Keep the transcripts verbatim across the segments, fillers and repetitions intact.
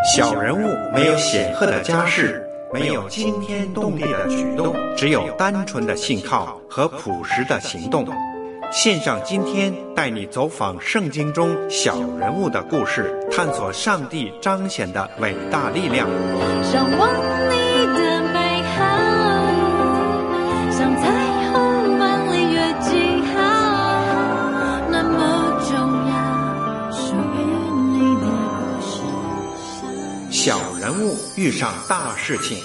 小人物没有显赫的家世，没有惊天动地的举动，只有单纯的信靠和朴实的行动。线上今天带你走访圣经中小人物的故事，探索上帝彰显的伟大力量。 向往你的美好，像彩虹万里越记号，那么重要，属于你的故事。 小人物遇上大事情。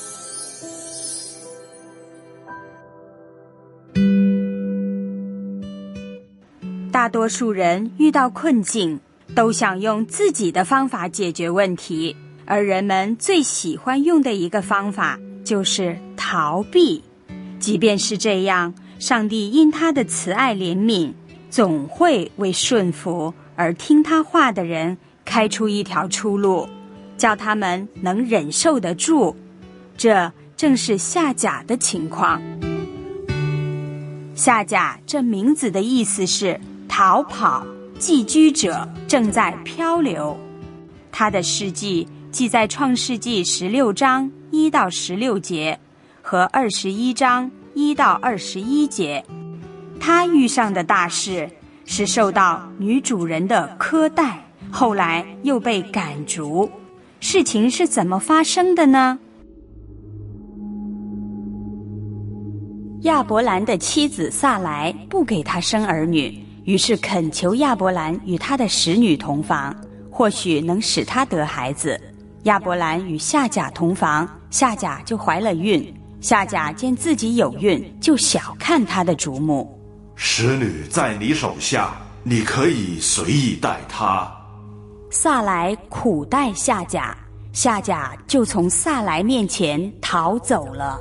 大多数人遇到困境，都想用自己的方法解决问题，而人们最喜欢用的一个方法就是逃避。即便是这样，上帝因他的慈爱怜悯，总会为顺服而听他话的人开出一条出路，叫他们能忍受得住。这正是夏甲的情况。夏甲这名字的意思是逃跑，寄居者，正在漂流。他的事迹记在创世纪十六章一到十六节和二十一章一到二十一节。他遇上的大事是受到女主人的苛待，后来又被赶逐。事情是怎么发生的呢？亚伯兰的妻子撒来不给他生儿女，于是恳求亚伯兰与他的使女同房，或许能使他得孩子。亚伯兰与夏甲同房，夏甲就怀了孕。夏甲见自己有孕，就小看他的主母。 使女在你手下，你可以随意待她。 撒来苦待夏甲，夏甲就从撒来面前逃走了。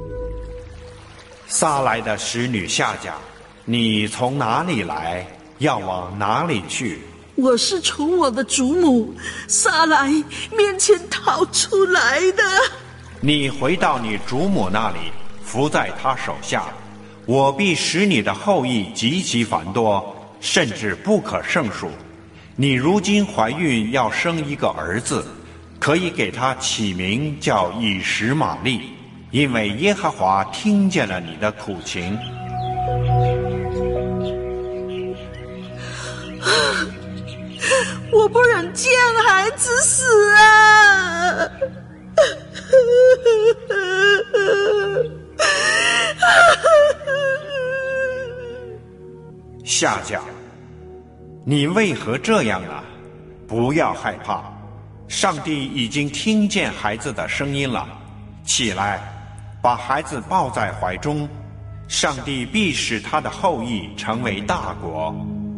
撒来的使女夏甲，你从哪里来，要往哪里去？ 我是从我的祖母撒来面前逃出来的。 你回到你祖母那里，伏在她手下，我必使你的后裔极其繁多，甚至不可胜数。你如今怀孕要生一个儿子，可以给他起名叫以实玛利，因为耶和华听见了你的苦情。 我不忍见孩子死啊！ 夏甲，你为何这样呢？不要害怕，上帝已经听见孩子的声音了。起来，把孩子抱在怀中，上帝必使他的后裔成为大国。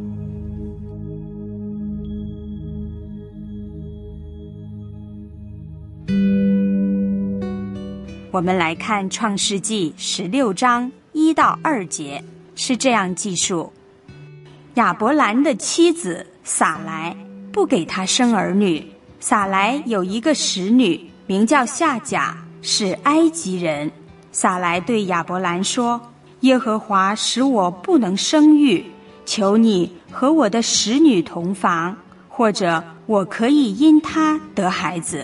我们来看创世纪十六章一到二节，是这样记述：亚伯兰的妻子撒来不给他生儿女，撒来有一个使女，名叫夏甲，是埃及人。撒来对亚伯兰说：耶和华使我不能生育，求你和我的使女同房，或者我可以因她得孩子。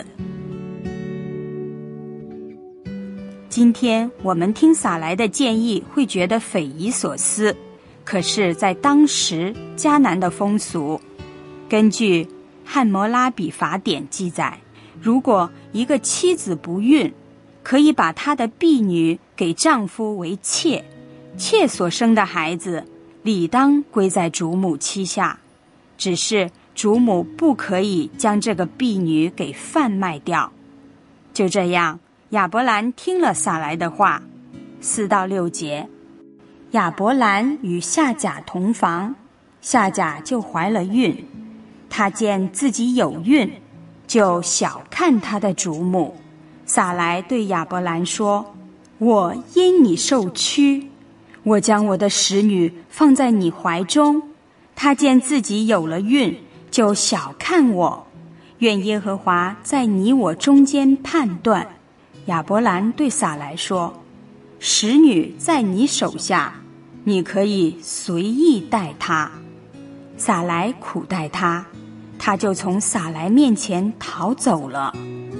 今天我们听撒来的建议会觉得匪夷所思，可是在当时迦南的风俗，根据汉谟拉比法典记载，如果一个妻子不孕，可以把她的婢女给丈夫为妾，妾所生的孩子理当归在主母膝下，只是主母不可以将这个婢女给贩卖掉。就这样，亚伯兰听了撒来的话。四到六节，亚伯兰与夏甲同房，夏甲就怀了孕。他见自己有孕，就小看他的主母。撒来对亚伯兰说：我因你受屈，我将我的使女放在你怀中。他见自己有了孕，就小看我。愿耶和华在你我中间判断。亚伯兰对撒来说：使女在你手下，你可以随意待她。撒来苦待她， 他就从撒莱面前逃走了。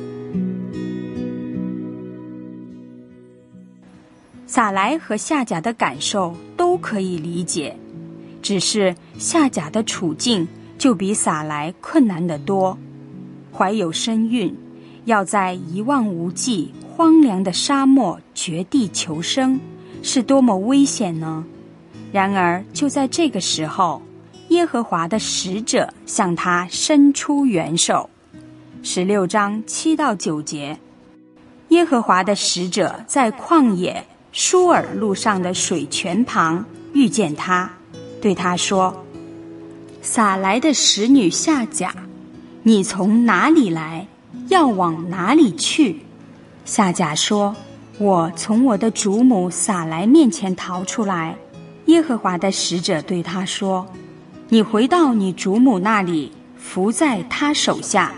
撒莱和夏甲的感受都可以理解，只是夏甲的处境就比撒莱困难得多。怀有身孕，要在一望无际、荒凉的沙漠绝地求生，是多么危险呢？然而就在这个时候，耶和华的使者向他伸出援手。十六章七到九节，耶和华的使者在旷野舒尔路上的水泉旁遇见他，对他说：撒来的使女夏甲，你从哪里来？要往哪里去？夏甲说：我从我的主母撒来面前逃出来。耶和华的使者对他说：你回到你主母那里，伏在他手下。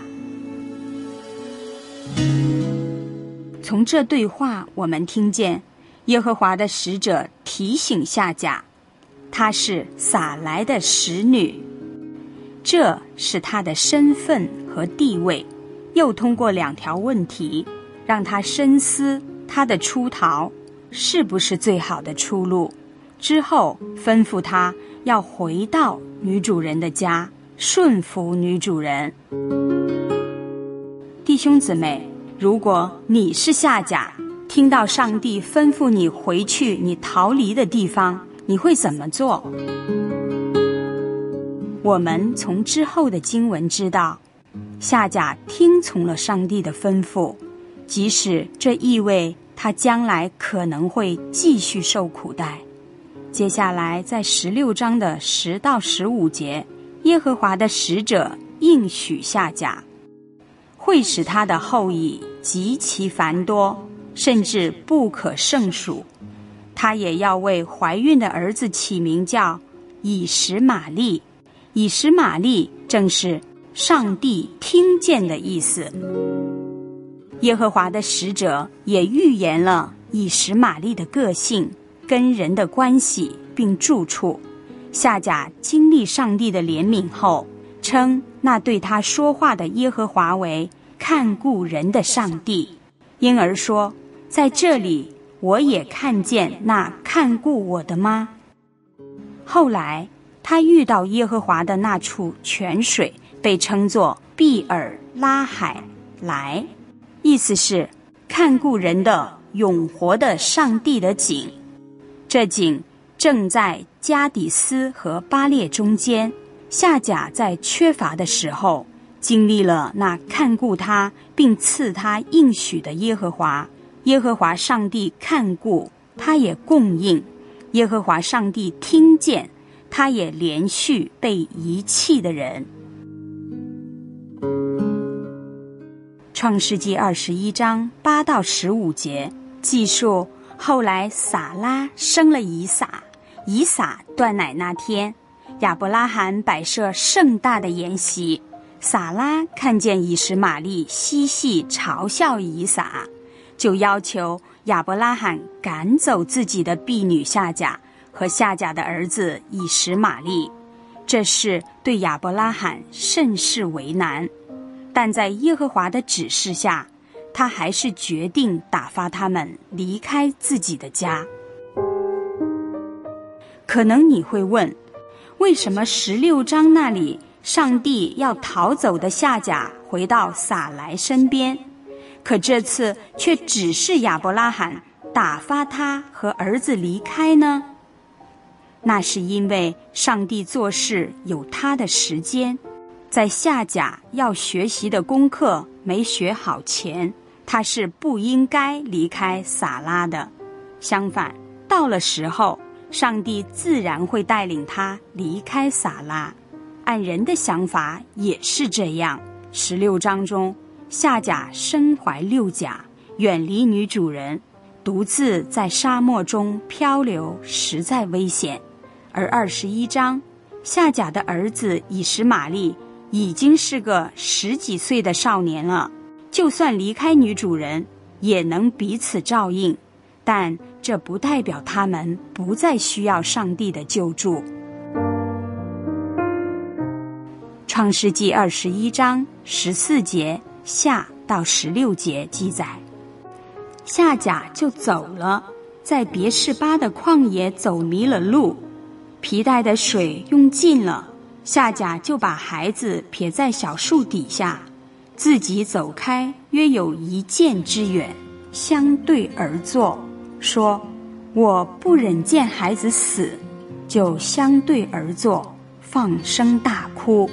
从这对话我们听见耶和华的使者提醒夏甲，她是撒来的使女，这是她的身份和地位。又通过两条问题让她深思她的出逃是不是最好的出路，之后吩咐她要回到女主人的家，顺服女主人。弟兄姊妹，如果你是夏甲，听到上帝吩咐你回去你逃离的地方，你会怎么做？我们从之后的经文知道，夏甲听从了上帝的吩咐，即使这意味他将来可能会继续受苦待。接下来在十六章的十到十五节，耶和华的使者应许夏甲，会使他的后裔极其繁多，甚至不可胜数。他也要为怀孕的儿子起名叫以实玛利。以实玛利正是上帝听见的意思。耶和华的使者也预言了以实玛利的个性跟人的关系并住处。夏甲经历上帝的怜悯后，称那对他说话的耶和华为看顾人的上帝，因而说，在这里我也看见那看顾我的吗？后来他遇到耶和华的那处泉水，被称作毕尔拉海来，意思是看顾人的永活的上帝的井。这井正在加底斯和巴列中间。夏甲在缺乏的时候，经历了那看顾他并赐他应许的耶和华。耶和华上帝看顾，他也供应；耶和华上帝听见，他也连续被遗弃的人。创世纪二十一章八到十五节记述，后来撒拉生了以撒。以撒断奶那天，亚伯拉罕摆设盛大的筵席。撒拉看见以实玛利嬉戏嘲笑以撒，就要求亚伯拉罕赶走自己的婢女夏甲和夏甲的儿子以实玛利。这事对亚伯拉罕甚是为难，但在耶和华的指示下，他还是决定打发他们离开自己的家。可能你会问，为什么十六章那里上帝要逃走的夏甲回到撒来身边，可这次却只是亚伯拉罕打发他和儿子离开呢？那是因为上帝做事有他的时间，在夏甲要学习的功课没学好前，他是不应该离开撒拉的。相反，到了时候，上帝自然会带领他离开撒拉。按人的想法也是这样。十六章中，夏甲身怀六甲，远离女主人，独自在沙漠中漂流，实在危险。而二十一章，夏甲的儿子以实玛利已经是个十几岁的少年了，就算离开女主人，也能彼此照应，但这不代表他们不再需要上帝的救助。创创世纪二十一章十四节下到十六节记载，夏甲就走了，在别是巴的旷野走迷了路，皮带的水用尽了，夏甲就把孩子撇在小树底下，自己走开约有一箭之远，相对而坐，说我不忍见孩子死，就相对而坐，放声大哭。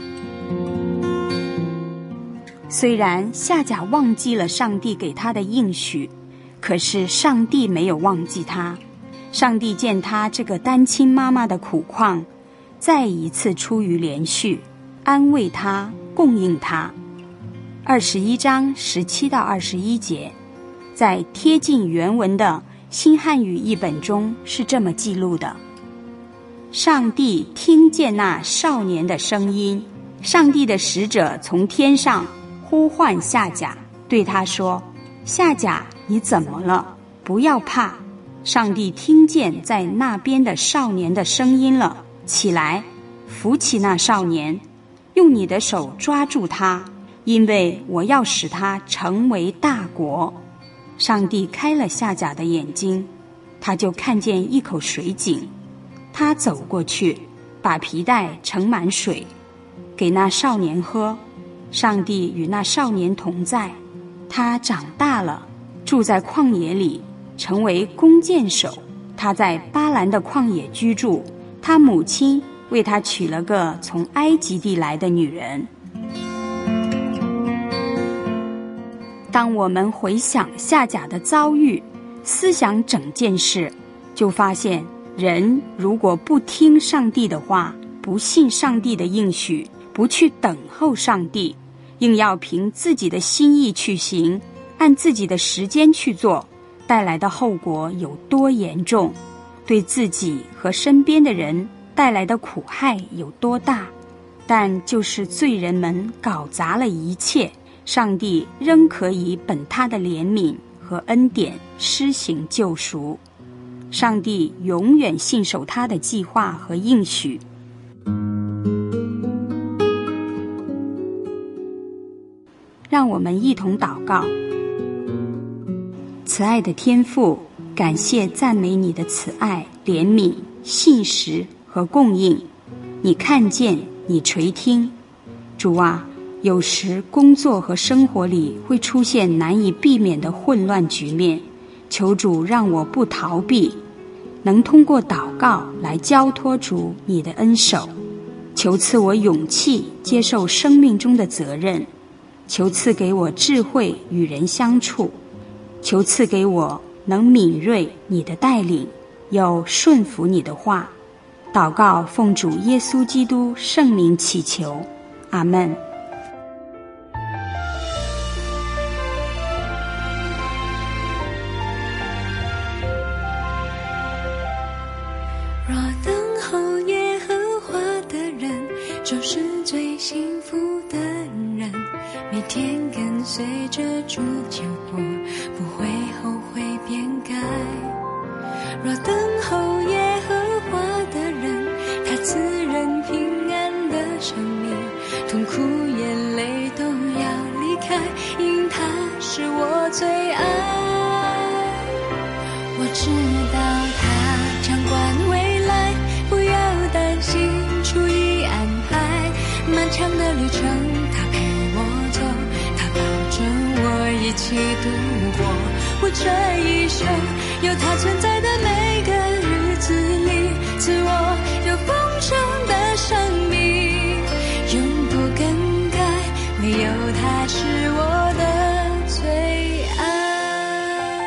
虽然夏甲忘记了上帝给他的应许，可是上帝没有忘记他。上帝见他这个单亲妈妈的苦况，再一次出于怜恤，安慰他，供应他。二十一章十七到二十一节，在贴近原文的新汉语译本中是这么记录的：上帝听见那少年的声音，上帝的使者从天上呼唤夏甲，对他说：夏甲，你怎么了？不要怕。上帝听见在那边的少年的声音了，起来，扶起那少年，用你的手抓住他，因为我要使他成为大国。上帝开了夏甲的眼睛，他就看见一口水井，他走过去，把皮带盛满水，给那少年喝。上帝与那少年同在，他长大了，住在旷野里，成为弓箭手。他在巴兰的旷野居住，他母亲为他娶了个从埃及地来的女人。当我们回想夏甲的遭遇，思想整件事，就发现人如果不听上帝的话，不信上帝的应许，不去等候上帝，硬要凭自己的心意去行，按自己的时间去做，带来的后果有多严重，对自己和身边的人带来的苦害有多大。但就是罪人们搞砸了一切，上帝仍可以本他的怜悯和恩典施行救赎。上帝永远信守他的计划和应许。让我们一同祷告。慈爱的天父，感谢赞美你的慈爱、怜悯、信实和供应。你看见，你垂听。主啊，有时工作和生活里会出现难以避免的混乱局面，求主让我不逃避，能通过祷告来交托主你的恩手。求赐我勇气接受生命中的责任，求赐给我智慧与人相处，求赐给我能敏锐你的带领，又顺服你的话。祷告奉主耶稣基督圣名祈求，阿们。 若等候耶和华的人，就是最幸福的人。每天跟随着主脚步，不会后悔变改。若等候耶和华的人，他赐人平安的生命，痛苦眼泪都要离开，因他是我最爱。我知道他掌管未来，不要担心，主已安排漫长的旅程，他陪我走，他保证我一起度过。我这一生有他存在的每个日子里，赐我有丰盛的生命，永不更改，唯有他是我的最爱。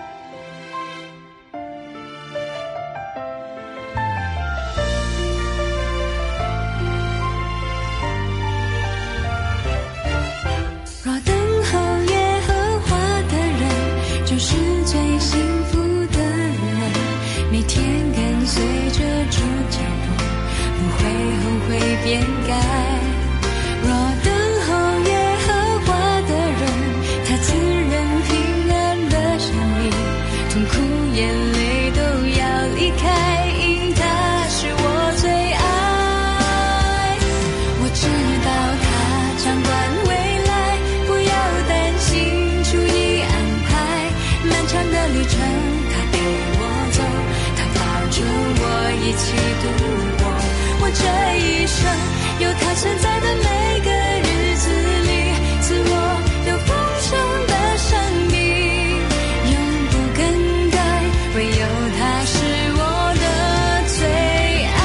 若等候耶和华的人，就是最幸福的人。每天跟随着主脚步，不会起度过。我这一生有他存在的每个日子里，赐我有丰盛的生命，永不更改，唯有他是我的最爱。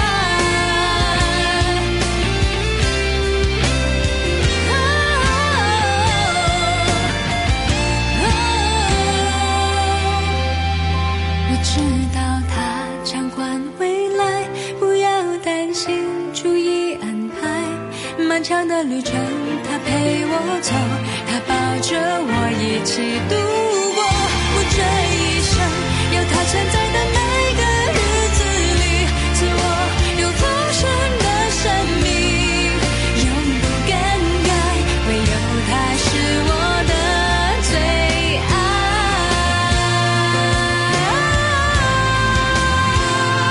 我知道他掌管未来，不要担心，注意安排。漫长的旅程他陪我走，他抱着我一起度过。我这一生有他存在的每个日子里，赐我有丰盛的生命，永不更改，唯有他是我的最爱。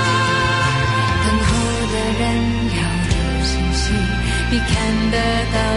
等候的人要有信心，比看得到